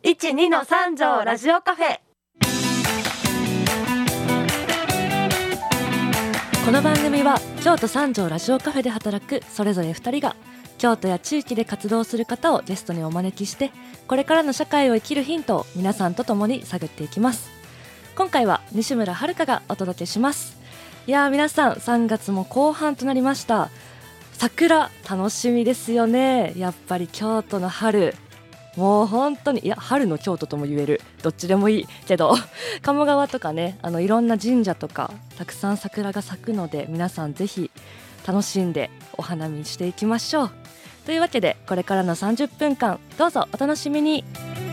12の三条ラジオカフェ。この番組は京都三条ラジオカフェで働くそれぞれ2人が京都や地域で活動する方をゲストにお招きして、これからの社会を生きるヒントを皆さんと共に探っていきます。今回は西村遥がお届けします。いやー、皆さん3月も後半となりました。桜楽しみですよね。やっぱり京都の春、もう本当に、いや春の京都とも言える、どっちでもいいけど鴨川とかね、いろんな神社とかたくさん桜が咲くので、皆さんぜひ楽しんでお花見していきましょう。というわけで、これからの30分間どうぞお楽しみに。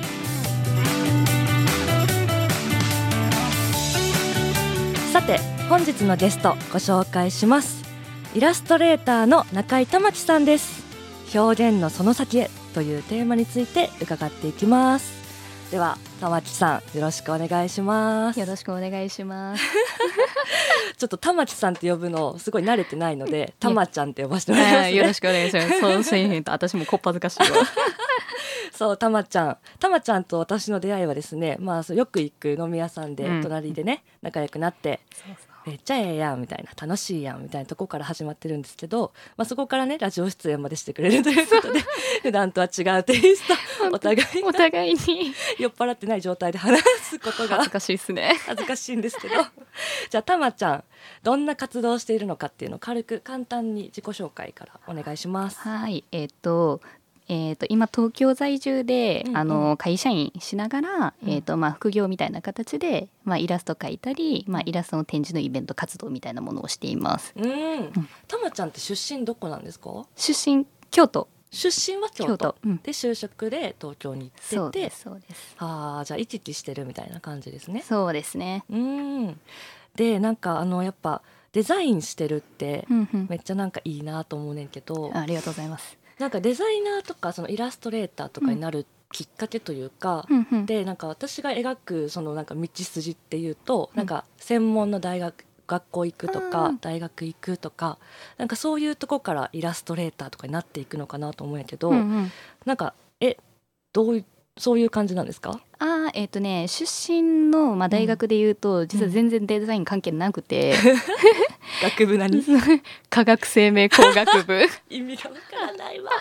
さて、本日のゲストご紹介します。イラストレーターの中井珠知さんです。表現のその先へというテーマについて伺っていきます。では珠知さん、よろしくお願いします。 よろしくお願いしますちょっと珠知さんって呼ぶのすごい慣れてないので、珠ちゃんって呼ばせてもらいますね。 よろしくお願いします。そうせえへんと私もこっぱずかしいわそう、珠ちゃんと私の出会いはですね、よく行く飲み屋さんで隣でね、仲良くなって、 そうそう、 めっちゃええやんみたいな、楽しいやんみたいなとこから始まってるんですけど、そこからねラジオ出演までしてくれるということで普段とは違うテイスト、お互いに酔っ払ってない状態で話すことが恥ずかしいですね。 恥ずかしいんですけどじゃあ珠ちゃん、どんな活動をしているのかっていうのを簡単に自己紹介からお願いします。 はい、今東京在住で、会社員しながら、副業みたいな形で、イラスト描いたり、イラストの展示のイベント活動みたいなものをしています。 珠ちゃんって出身どこなんですか？ 出身京都。 出身は京都、で就職で東京に行ってて、 そうです。 じゃあ行き来してるみたいな感じですね。 そうですね。 で、なんかやっぱデザインしてるって、めっちゃなんかいいなと思うねんけど、 ありがとうございます。 なんかデザイナーとかそのイラストレーターとかになるきっかけというか、でなんか私が描くそのなんか道筋っていうと、なんか専門の学校行くとか、大学行くとか、なんかそういうとこからイラストレーターとかになっていくのかなと思うんやけど、なんかそういう感じなんですか？ 出身の、大学でいうと、実は全然デザイン関係なくて、 学部何？ 化学生命工学部意味がわからないわ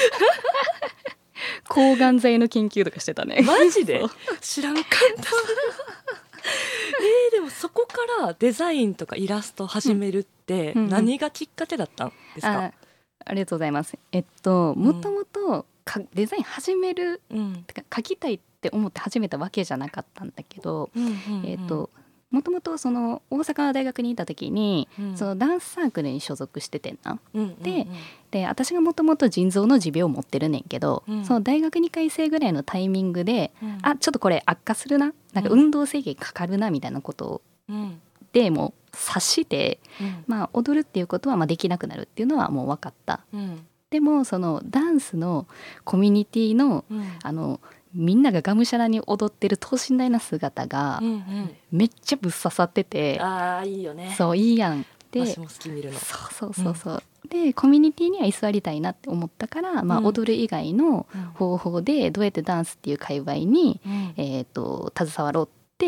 抗がん剤の研究とかしてたね。 マジで知らんかったでもそこからデザインとかイラスト始めるって何がきっかけだったんですか？ ありがとうございます。もともとデザイン始める、てか描きたいって思って始めたわけじゃなかったんだけど、もともとその大阪の大学にいた時に、そのダンスサークルに所属しててんな。で私がもともと腎臓の持病を持ってるねんけど、その大学2回生ぐらいのタイミングで、ちょっとこれ悪化するな、なんか運動制限かかるなみたいなことを、でもう察して、踊るっていうことはできなくなるっていうのはもう分かった。でもそのダンスのコミュニティの、みんなががむしゃらに踊ってる等身大な姿がめっちゃぶっ刺さってて、 いいよね。 そう、いいやん。で、 私も好き見るの。 そう、でコミュニティには居座りたいなって思ったから、踊る以外の方法でどうやってダンスっていう界隈に、携わろうって、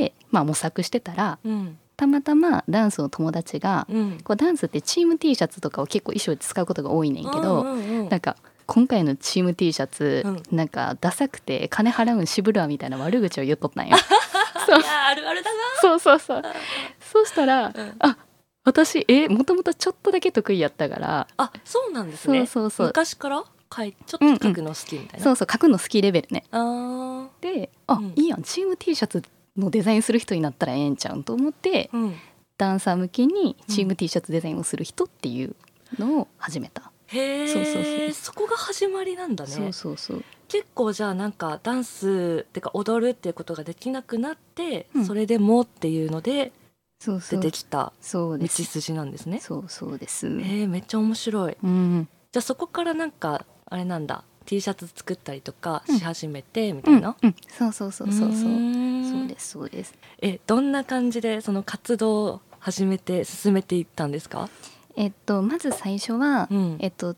模索してたら、たまたまダンスの友達が、こうダンスってチーム T シャツとかを結構衣装で使うことが多いねんけど、なんか今回のチーム T シャツ、なんかダサくて金払うん渋るわみたいな悪口を言っとったんよそう、あるあるだな。 そうそうしたら、私もともとちょっとだけ得意やったから、 そうなんですね。そう昔からちょっと描くの好きみたいな。 そう描くの好きレベルね。で、いいやん、チーム T シャツのデザインする人になったらええんちゃうんと思って、ダンサー向けにチーム T シャツデザインをする人っていうのを始めた。 そこが始まりなんだね。 そう結構じゃあなんかダンスってか踊るっていうことができなくなって、それでもっていうので出てきた道筋なんですね。 そうです。 めっちゃ面白い。じゃあそこからなんかあれなんだ、T シャツ作ったりとかし始めてみたいな。 そうそうです。 どんな感じでその活動を進めていったんですか？ まず最初は、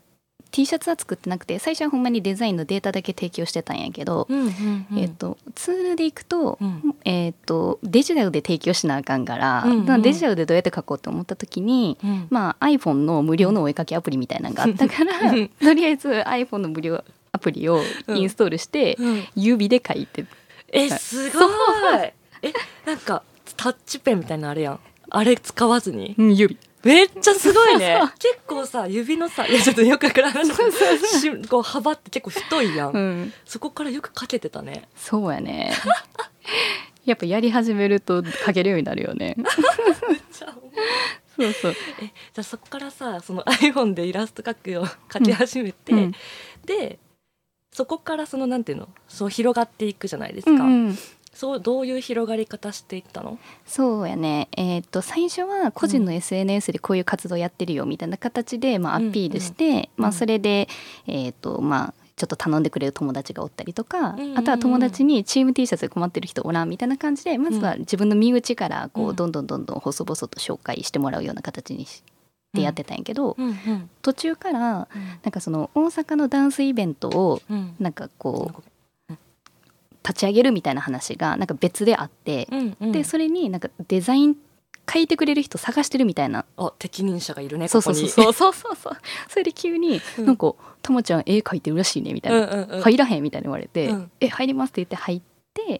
T シャツは作ってなくて、最初はほんまにデザインのデータだけ提供してたんやけど、ツールでいくと、デジタルで提供しなあかんから、デジタルでどうやって書こうと思った時に、iPhone の無料のお絵かきアプリみたいなのがあったから、とりあえず iPhone の無料アプリをインストールして、指で書いて、 すごいなんかタッチペンみたいなあれやん、あれ使わずに、 指めっちゃすごいね。結構さ指のさ、いやちょっとよくわからないこう幅って結構太いやん、そこからよくかけてたね。 そうやねやっぱやり始めると書けるようになるよねめっちゃそうそう。 じゃあそこからさ、その iPhone でイラスト描き始めて、でそこからそのなんていうの、そう広がっていくじゃないですか、そうどういう広がり方していったの？ そうやね、最初は個人の SNS でこういう活動やってるよみたいな形で、アピールして、それで、ちょっと頼んでくれる友達がおったりとか、あとは友達にチーム T シャツで困ってる人おらんみたいな感じで、まずは自分の身内からこうどんどん細々と紹介してもらうような形にしてやってたんやけど、途中からなんかその大阪のダンスイベントをなんかこう立ち上げるみたいな話がなんか別であって、でそれになんかデザイン書いてくれる人探してるみたいな、 適任者がいるね、 ここに。 そうそれで急になんかたまちゃん絵描いてるらしいねみたいな、入らへんみたいに言われて、入りますって言って入って、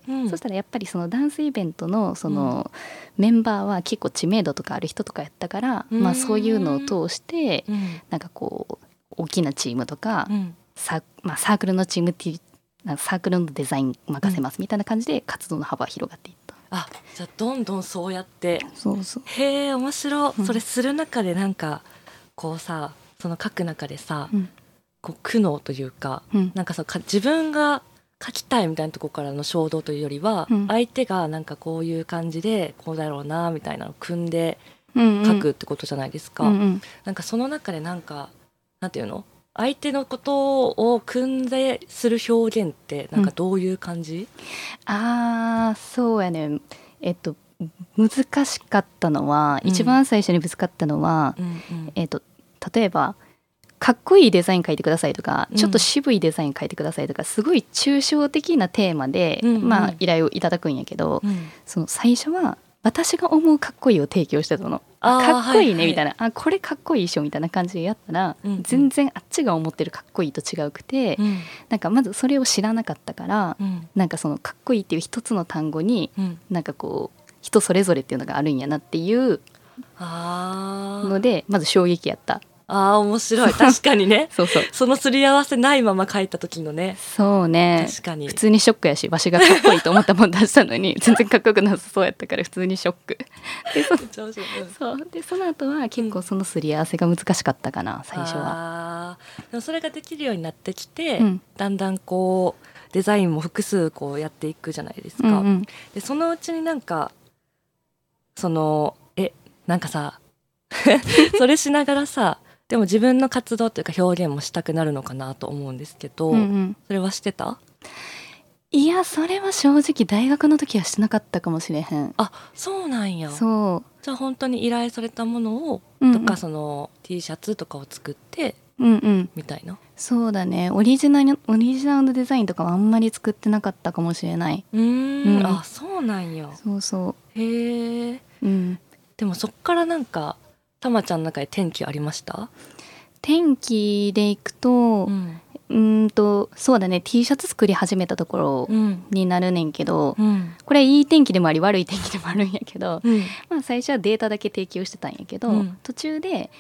そしたらやっぱりそのダンスイベントのそのメンバーは結構知名度とかある人とかやったから、そういうのを通してなんかこう大きなチームとか、サークルのチームサークルのデザイン任せますみたいな感じで活動の幅が広がっていった。 じゃあどんどんそうやって、 そうそう、 へえ面白い、それする中でなんかこうさ、その書く中でさ、こう苦悩というか、なんかさ自分が書きたいみたいなところからの衝動というよりは、相手がなんかこういう感じでこうだろうなみたいなのを組んで書くってことじゃないですか、なんかその中でなんかなんていうの、相手のことを組んでする表現ってなんかどういう感じ？ そうやね、難しかったのは、一番最初にぶつかったのは、例えばかっこいいデザイン書いてくださいとか、ちょっと渋いデザイン書いてくださいとか、すごい抽象的なテーマで、依頼をいただくんやけど、その最初は私が思うかっこいいを提供してたの。かっこいいねみたいな、これかっこいいっしょみたいな感じでやったら、全然あっちが思ってるかっこいいと違うくて、なんかまずそれを知らなかったから、なんかそのかっこいいっていう一つの単語に、なんかこう人それぞれっていうのがあるんやなっていうので、まず衝撃やった。 面白い、確かにねそうそのすり合わせないまま書いた時のね。 そうね、 確かに普通にショックやし、わしがかっこいいと思ったもん出したのに全然かっこよくなさそうやったから普通にショックでその後は結構そのすり合わせが難しかったかな、最初は。 でもそれができるようになってきて、だんだんこうデザインも複数こうやっていくじゃないですか、でそのうちになんかそのなんかさそれしながらさ、でも自分の活動というか表現もしたくなるのかなと思うんですけど、それはしてた？ いや、それは正直大学の時はしてなかったかもしれへん。 そうなんや。 そう。 じゃあ本当に依頼されたものを、とかその T シャツとかを作って、みたいな。 そうだね、オリジナルのデザインとかはあんまり作ってなかったかもしれない。 そうなんや。 そうそう。 へえ。でもそっからなんかたまちゃんの中で転機ありました？ 転機でいくと、そうだね、 T シャツ作り始めたところになるねんけど、これいい天気でもあり悪い天気でもあるんやけど、最初はデータだけ提供してたんやけど、途中で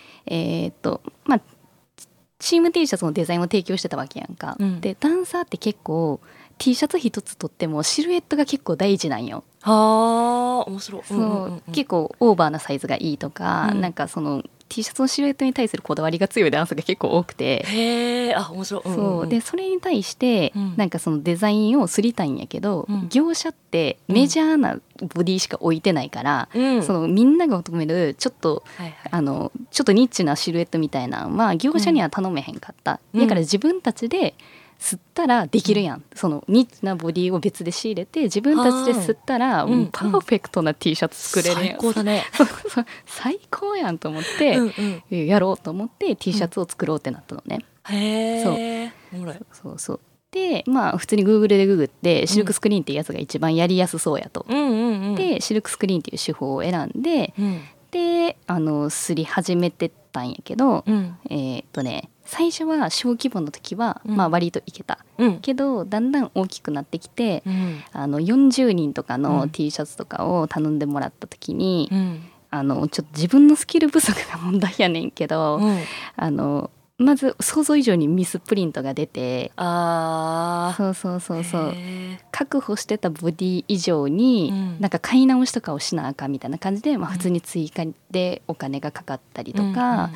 チーム T シャツのデザインを提供してたわけやんか、でダンサーって結構 T シャツ一つとってもシルエットが結構大事なんよ。 面白い。 結構オーバーなサイズがいいとか、なんかその T シャツのシルエットに対するこだわりが強いダンスが結構多くて、 面白い。 そうで、それに対してなんかそのデザインをすりたいんやけど、業者ってメジャーなボディしか置いてないから、そのみんなが求めるちょっとちょっとニッチなシルエットみたいなのは業者には頼めへんかった。だから自分たちで吸ったらできるやん、そのニッチなボディを別で仕入れて自分たちで吸ったら、パーフェクトな T シャツ作れるやん。 最高だね最高やんと思って、やろうと思って T シャツを作ろうってなったのね。 へえ。 そうそうでまあ普通に Google でググってシルクスクリーンっていうやつが一番やりやすそうやと、でシルクスクリーンっていう手法を選んで、ですり始めてったんやけど、最初は小規模の時は、まあ割といけた、けどだんだん大きくなってきて、40人とかの T シャツとかを頼んでもらった時に、ちょっと自分のスキル不足が問題やねんけど、まず想像以上にミスプリントが出て、そう確保してたボディ以上に、なんか買い直しとかをしなあかんみたいな感じで、まあ、普通に追加でお金がかかったりとか、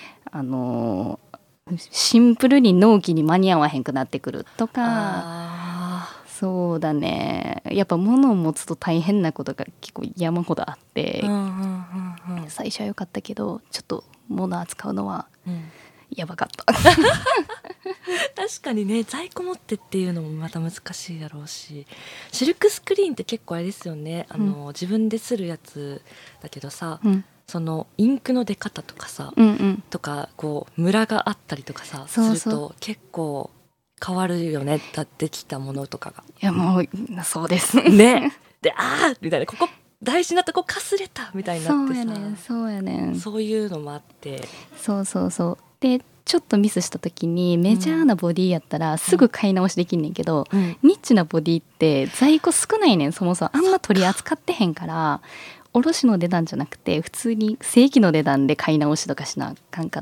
シンプルに納期に間に合わへんくなってくるとか、そうだね、やっぱ物を持つと大変なことが結構山ほどあって、最初は良かったけどちょっと物扱うのはやばかった、 確かにね、在庫持ってっていうのもまた難しいだろうし、シルクスクリーンって結構あれですよね、自分でするやつだけどさ、そのインクの出方とかさ、とかこうムラがあったりとかさすると結構変わるよね、だってきたものとかが。 いやもうそうですねでみたいな、ここ大事なとこかすれたみたいになってさ、 そうやねんそういうのもあって、 そうでちょっとミスした時にメジャーなボディやったらすぐ買い直しできんねんけど、ニッチなボディって在庫少ないねん、そもそもあんま取り扱ってへんから、卸の値段じゃなくて普通に正規の値段で買い直しとかしなあかんかって、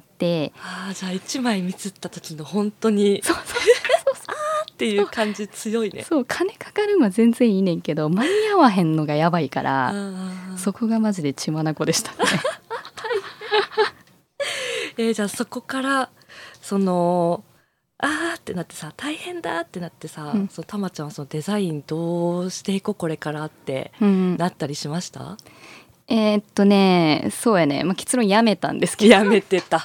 じゃあ1枚ミスった時の本当にっていう感じ強いね。 そう金かかるんは全然いいねんけど間に合わへんのがやばいから、そこがマジで血眼でしたねじゃあそこからそのってなってさ、大変だってなってさ、そのたまちゃんはそのデザインどうしていこうこれからってなったりしました？ そうやね、まあ、結論やめたんですけど。 やめてた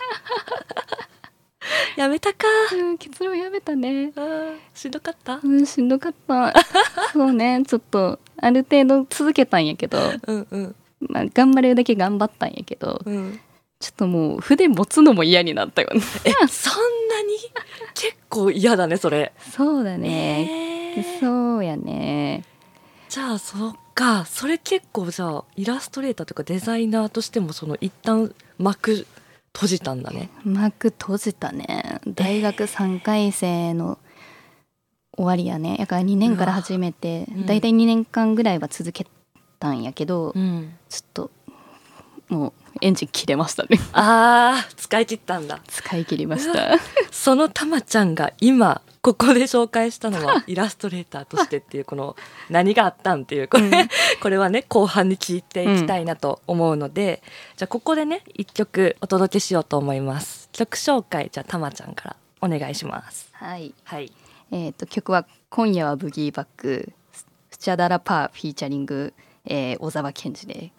やめたか、 結論やめたね。 しんどかった？ しんどかったそうね、ちょっとある程度続けたんやけど、まあ、頑張れるだけ頑張ったんやけど、ちょっともう筆持つのも嫌になったよねそんなに結構嫌だねそれ。 そうだね、そうやね。 じゃあそっか、それ結構じゃあイラストレーターとかデザイナーとしてもその一旦幕閉じたんだね。 幕閉じたね。大学3回生の終わりやね。だから2年から始めてだいたい2年間ぐらいは続けたんやけど、ちょっともうエンジン切れましたね使い切ったんだ。 使い切りましたそのたまちゃんが今ここで紹介したのはイラストレーターとしてっていうこの何があったんっていうこれはね後半に聞いていきたいなと思うので、じゃあここでね一曲お届けしようと思います。曲紹介じゃあたまちゃんからお願いします。 はい、曲は今夜はブギーバックスチャダラパーフィーチャリング、小沢健二で。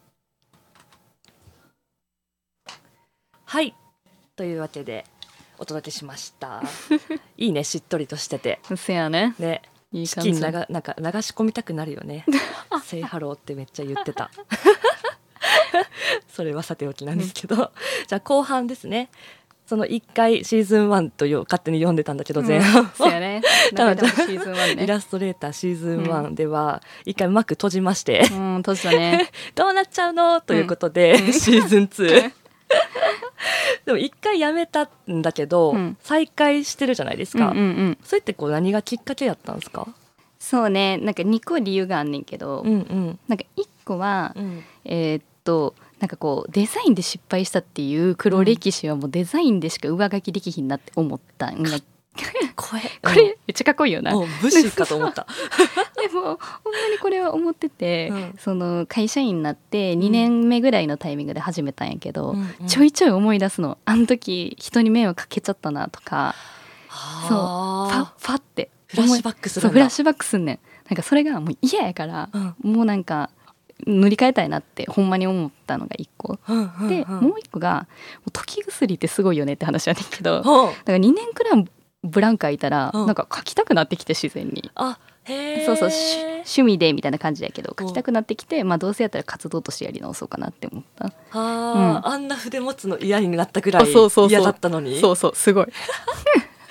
はい、というわけでお届けしましたいいね、しっとりとしてて。 せやね。 いい感じ。なんか流し込みたくなるよねセイハローってめっちゃ言ってたそれはさておきなんですけど、じゃあ後半ですね。その1回シーズン1と勝手に読んでたんだけど前半そうやねイラストレーターシーズン1では1回幕閉じまして、 閉じたねどうなっちゃうのということで、シーズン2でも一回やめたんだけど、再開してるじゃないですか、それってこう何がきっかけやったんですか？ そうね、なんか2個理由があんねんけど、なんか1個は、なんかこうデザインで失敗したっていう黒歴史はもうデザインでしか上書きできひんなって思ったんがこれめっちゃかっこいいよな。 武士かと思ったでもほんまにこれは思ってて、その会社員になって2年目ぐらいのタイミングで始めたんやけど、ちょいちょい思い出すの。あの時人に迷惑かけちゃったなとか、そうファってフラッシュバックするんだ。 フラッシュバックすんねん。なんかそれがもう嫌やから、もうなんか塗り替えたいなってほんまに思ったのが1個、でもう1個が時薬ってすごいよねって話やねんけど、だから2年くらいブランク空いたら、なんか書きたくなってきて自然に。そう趣味でみたいな感じやけど書きたくなってきて、どうせやったら活動としてやり直そうかなって思った。 あんな筆持つの嫌になったぐらい嫌だったのに。 そうすごい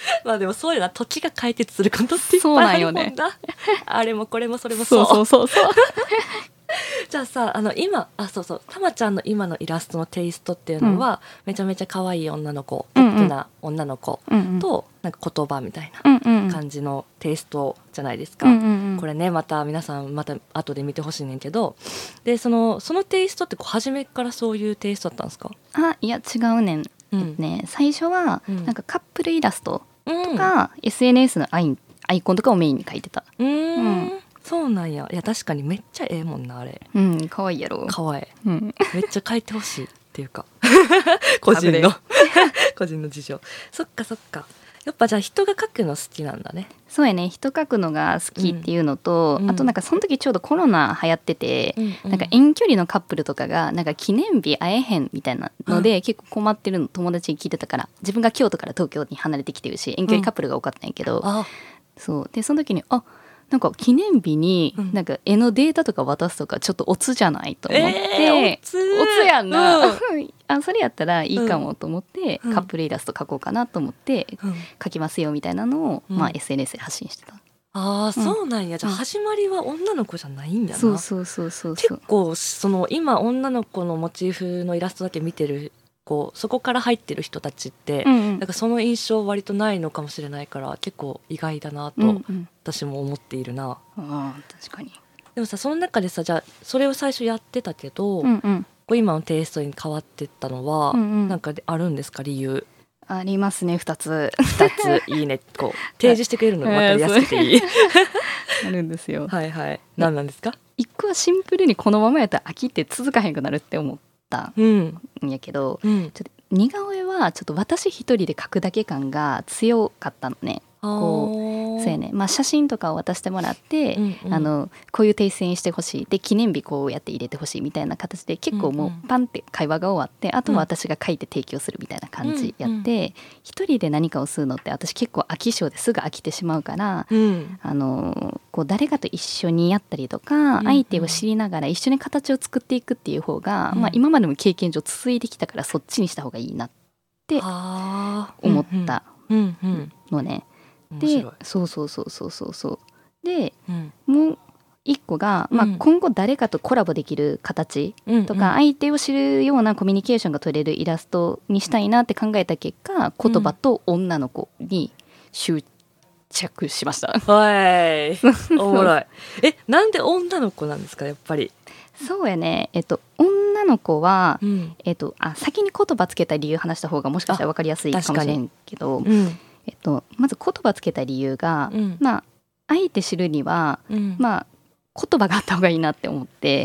まあでもそういうのは時が解決することっていっぱいあるもんな。そうなんよね。あれもこれもそれもそう。 そうじゃあさ、そうたまちゃんの今のイラストのテイストっていうのは、めちゃめちゃ可愛い女の子、ポップな女の子と、なんか言葉みたいな感じのテイストじゃないですか。これね、また皆さんまた後で見てほしいねんけど、でそのテイストって初めからそういうテイストだったんですか？ いや違うねん。最初はなんかカップルイラストとか、SNS のアイコンとかをメインに描いてた。 そうなんや。いや確かにめっちゃええもんなあれ。 可愛いやろ。 可愛い。めっちゃ描いてほしいっていうか個人の事情。そっか。やっぱじゃあ人が描くの好きなんだね。 そうやね、人描くのが好きっていうのと、あとなんかその時ちょうどコロナ流行ってて、なんか遠距離のカップルとかがなんか記念日会えへんみたいなので、結構困ってるの友達に聞いてたから、自分が京都から東京に離れてきてるし遠距離カップルが多かったんやけど、そうでその時になんか記念日になんか絵のデータとか渡すとかちょっとオツじゃないと思って、オツやんな、それやったらいいかもと思って、カップルイラスト描こうかなと思って描きますよみたいなのを、SNS で発信してた。 そうなんや。じゃあ始まりは女の子じゃないんだな。 そう結構今女の子のモチーフのイラストだけ見てるそこから入ってる人たちって、なんかその印象割とないのかもしれないから、結構意外だなと私も思っているな。 確かに。 でもさ、その中でさ、じゃあそれを最初やってたけど、今のテイストに変わってったのは、なんかあるんですか？理由ありますね。2ついいね。提示してくれるのが分かりやすくていいあるんですよ。 何なんですか ？1個はシンプルにこのままやったら飽きって続かへんくなるって思ったんやけど、ちょっと似顔絵はちょっと私一人で描くだけ感が強かったのね。そうやね、写真とかを渡してもらって、こういう訂正してほしいで、記念日こうやって入れてほしいみたいな形で結構もうパンって会話が終わって、あとは私が書いて提供するみたいな感じやって、一人で何かをするのって私結構飽き性ですぐ飽きてしまうから、誰かと一緒にやったりとか、相手を知りながら一緒に形を作っていくっていう方が、今までも経験上続いてきたから、そっちにした方がいいなって思ったのね。でそうで、もう一個が、今後誰かとコラボできる形とか、相手を知るようなコミュニケーションが取れるイラストにしたいなって考えた結果、言葉と女の子に執着しました。 おもろい。なんで女の子なんですか？やっぱりそうやね、女の子は、先に言葉つけた理由話した方がもしかしたら分かりやすいかもしれんけど、まず言葉つけた理由が、相手知るには、言葉があった方がいいなって思って、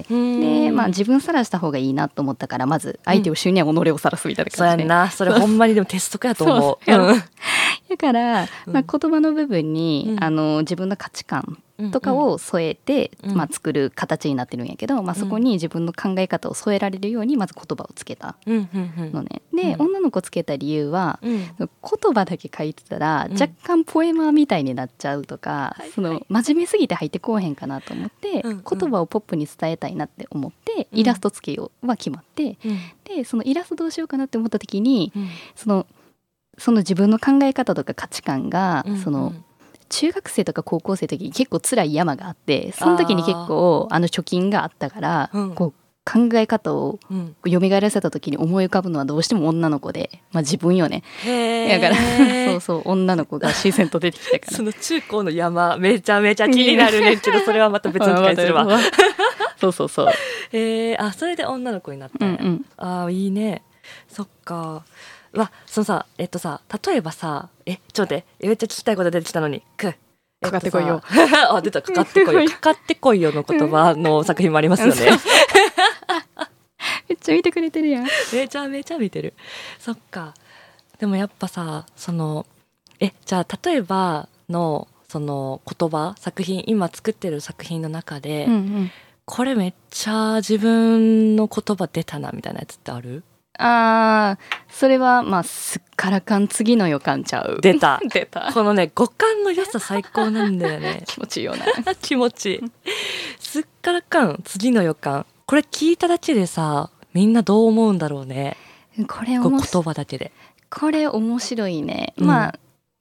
で、自分さらした方がいいなと思ったから、まず相手を知るには己をさらすみたいな感じで、 そうやんな。それほんまにでも鉄則やと思う。 だから、言葉の部分に、自分の価値観とかを添えて、作る形になってるんやけど、そこに自分の考え方を添えられるようにまず言葉をつけたのね。で、女の子つけた理由は、言葉だけ書いてたら、若干ポエマーみたいになっちゃうとか、真面目すぎて入ってこうへんかなと思って、言葉をポップに伝えたいなって思って、イラストつけようは決まって、でそのイラストどうしようかなって思った時に、その自分の考え方とか価値観が、中学生とか高校生の時に結構辛い山があって、その時に結構貯金があったから、考え方を蘇らせた時に思い浮かぶのはどうしても女の子で、自分よね。だからそう女の子が自然と出てきたから。 その中高の山めちゃめちゃ気になるねんけど、それはまた別の機会にするわ。 そうそれで女の子になったんや。いいね。そっか。例えばさ、ちょっと待って、めっちゃ聞きたいこと出てきたのに、 かかってこいよ。 出た、かかってこいよ。かかってこいよの言葉の作品もありますよね。 めっちゃ見てくれてるやん。 めちゃめちゃ見てる。そっか。でもやっぱさ、じゃあ例えばのその言葉、作品、今作ってる作品の中で、これめっちゃ自分の言葉出たなみたいなやつってある？ それはすっからかん次の予感ちゃう。 出たこのね、五感の良さ最高なんだよね。 気持ちいいよな。 気持ちいい。すっからかん次の予感、これ聞いただけでさ、みんなどう思うんだろうね。 これ言葉だけで。 これ面白いね。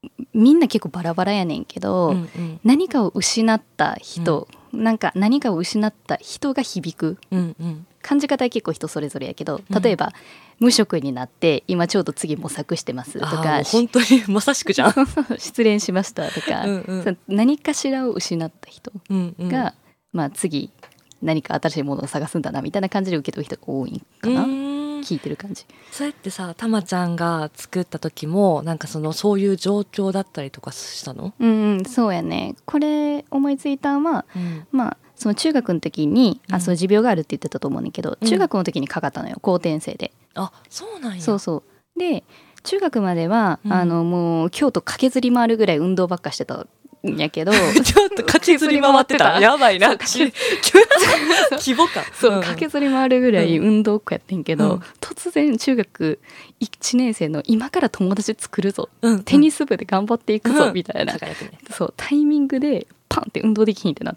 みんな結構バラバラやねんけど、何かを失った人、なんか何かを失った人が響く、感じ方は結構人それぞれやけど、例えば、無職になって今ちょうど次模索してますとか、 本当にまさしくじゃん失恋しましたとか、何かしらを失った人が、次何か新しいものを探すんだなみたいな感じで受け取る人が多いかな、聞いてる感じ。 それってさ、たまちゃんが作った時もなんかそういう状況だったりとかしたの？ そうやね。これ思いついたのは、その中学の時にその持病があるって言ってたと思うんだけど、中学の時にかかったのよ、後天性で。 あ、そうなんや。 そうで、中学までは、もう京都駆けずり回るぐらい運動ばっかしてたんやけどちょっと駆けずり回ってたやばいな規模感。 駆けずり回るぐらい運動っ子やってんけど、突然中学1年生の今から友達作るぞ、テニス部で頑張っていくぞみたいな、タイミングでパンって運動できひんってなって、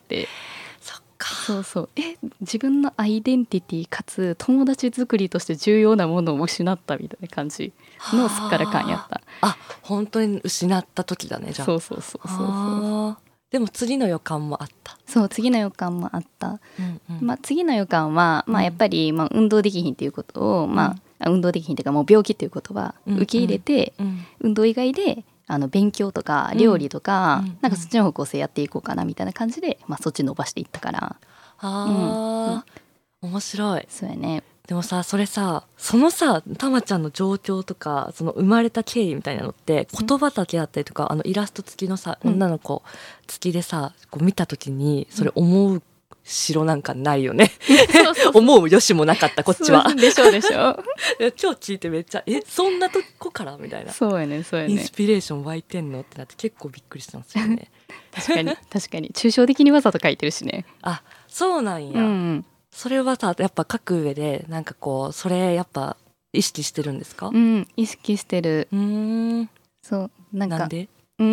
自分のアイデンティティかつ友達作りとして重要なものを失ったみたいな感じのすっからかんやった。 本当に失った時だね。じゃあでも次の予感もあった。 次の予感もあった、次の予感は、やっぱり、運動できひんっていうことを、運動できひんっていうかもう病気っていうことは受け入れて、運動以外で勉強とか料理とか、なんかそっちの方向性やっていこうかなみたいな感じで、そっち伸ばしていったから。 面白い。 そうやね。 でもさ、それさ、そのさ、たまちゃんの状況とかその生まれた経緯みたいなのって言葉だけだったりとか、イラスト付きのさ、女の子付きでさ、こう見た時にそれ思う城なんかないよね思うよしもなかった、こっちは。 でしょ今日聞いてめっちゃそんなとこからみたいな。 そうやね。 インスピレーション湧いてんのってなって結構びっくりしたんですよね確かに抽象的にわざと書いてるしね。 そうなんや、それはさ、やっぱ書く上でなんかこうそれやっぱ意識してるんですか？ 意識してる。そうなんで？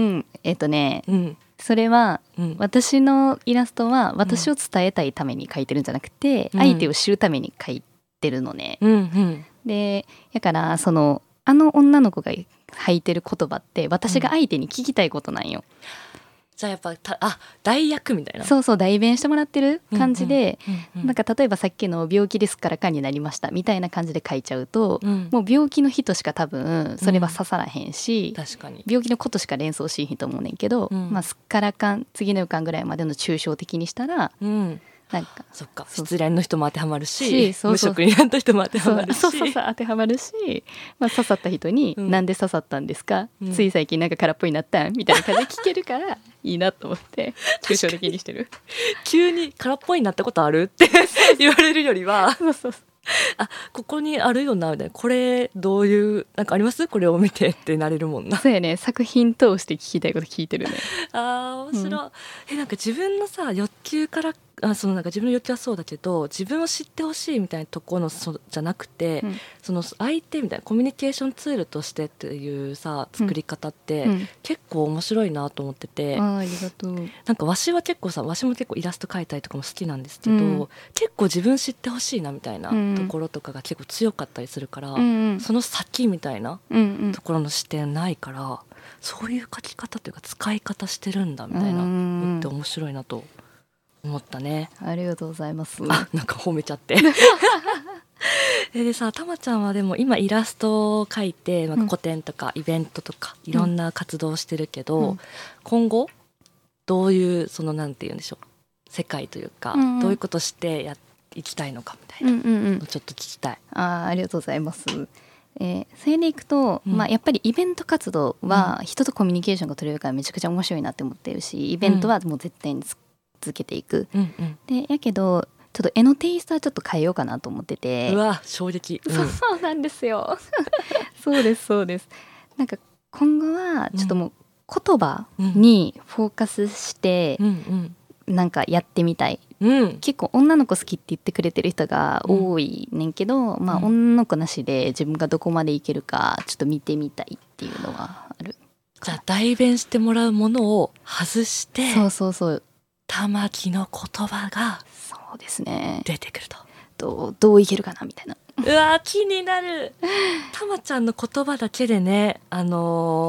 それは、私のイラストは私を伝えたいために描いてるんじゃなくて、相手を知るために描いてるのね。で、だからあの女の子が吐いてる言葉って私が相手に聞きたいことなんよ。 じゃあやっぱ代役みたいな。 代弁してもらってる感じで、なんか例えばさっきの病気ですからかになりましたみたいな感じで書いちゃうと、もう病気の人しか多分それは刺さらへんし、 確かに病気のことしか連想しひんと思うねんけど、すっからかん次の予感ぐらいまでの抽象的にしたら、なんかそっか、失恋の人も当てはまるし、無職になった人も当てはまるし、 当てはまるし、刺さった人に、なんで刺さったんですか、つい最近なんか空っぽになったんみたいな感じで聞けるからいいなと思って抽象的にしてる急に空っぽになったことあるって言われるよりはここにあるよなみたいな、これどういうなんかあります、これを見てってなれるもんな。 そうやね、作品通して聞きたいこと聞いてるね。 面白い。なんか自分のさ欲求からなんか自分の欲求はそうだけど、自分を知ってほしいみたいなところのじゃなくて、その相手みたいなコミュニケーションツールとしてっていうさ作り方って、結構面白いなと思ってて、 ありがとう。 なんかわしも結構イラスト描いたりとかも好きなんですけど、結構自分知ってほしいなみたいなところとかが結構強かったりするから、その先みたいなところの視点ないから、そういう描き方というか使い方してるんだみたいなのって面白いなと思ったね。 ありがとうございます。 なんか褒めちゃってでさ、たまちゃんはでも今イラストを描いて、個展とかイベントとかいろんな活動をしてるけど、今後どういうなんて言うんでしょう、世界というか、どういうことしてやっていきたいのかみたいなのちょっと聞きたい。 ありがとうございます。それでいくと、やっぱりイベント活動は人とコミュニケーションが取れるからめちゃくちゃ面白いなって思ってるし、イベントはもう絶対に続けていく、でやけどちょっと絵のテイストはちょっと変えようかなと思ってて。 うわ衝撃、 そうなんですよそうですなんか今後はちょっともう言葉にフォーカスして、なんかやってみたい、結構女の子好きって言ってくれてる人が多いねんけど、女の子なしで自分がどこまでいけるかちょっと見てみたいっていうのはある。 じゃあ代弁してもらうものを外して、玉木の言葉がそうですね出てくると、 どういけるかなみたいな。 うわ気になる。たまちゃんの言葉だけでね、画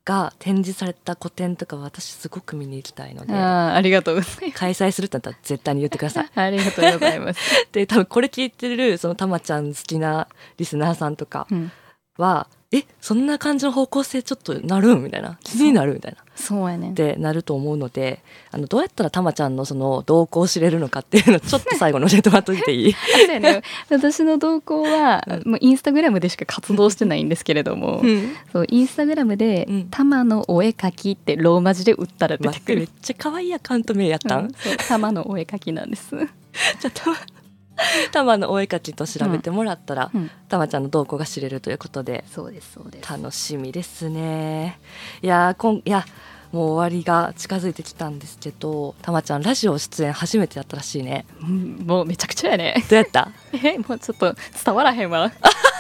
が展示された個展とか私すごく見に行きたいので、 ありがとうございます。 開催するってなったら絶対に言ってください。 ありがとうございます。 で多分これ聞いてるそのたまちゃん好きなリスナーさんとかは、そんな感じの方向性ちょっとなるんみたいな、気になるみたいな、 そうやねってなると思うので、どうやったらたまちゃんのその動向を知れるのかっていうのをちょっと最後に教えてもらっといていい？ そうやね、私の動向は、もうインスタグラムでしか活動してないんですけれども、そうインスタグラムで「たまのお絵描き」ってローマ字で打ったら出てくる。 めっちゃ可愛いアカウント名やったん？ そう、たまのお絵描きなんです。 じゃあたまのお絵描きと調べてもらったら、たまちゃんの動向が知れるということで、 そうですそうです。 楽しみですね。いやもう終わりが近づいてきたんですけど、たまちゃんラジオ出演初めてやったらしいね。 もうめちゃくちゃやね。 どうやった？ もうちょっと伝わらへんわ。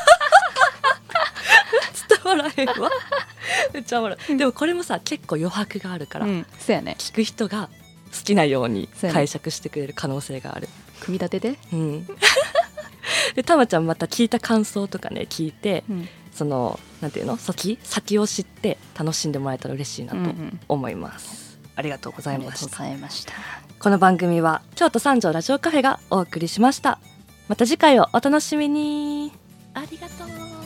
伝わらへんわ。めっちゃおもろい。でもこれもさ結構余白があるから、 そうやね、 聞く人が好きなように解釈してくれる可能性がある。 組み立てで、 でたまちゃんまた聞いた感想とかね聞いて、そのなんていうの、先を知って楽しんでもらえたら嬉しいなと思います。ありがとうございました。この番組は京都三条ラジオカフェがお送りしました。また次回をお楽しみに。ありがとう。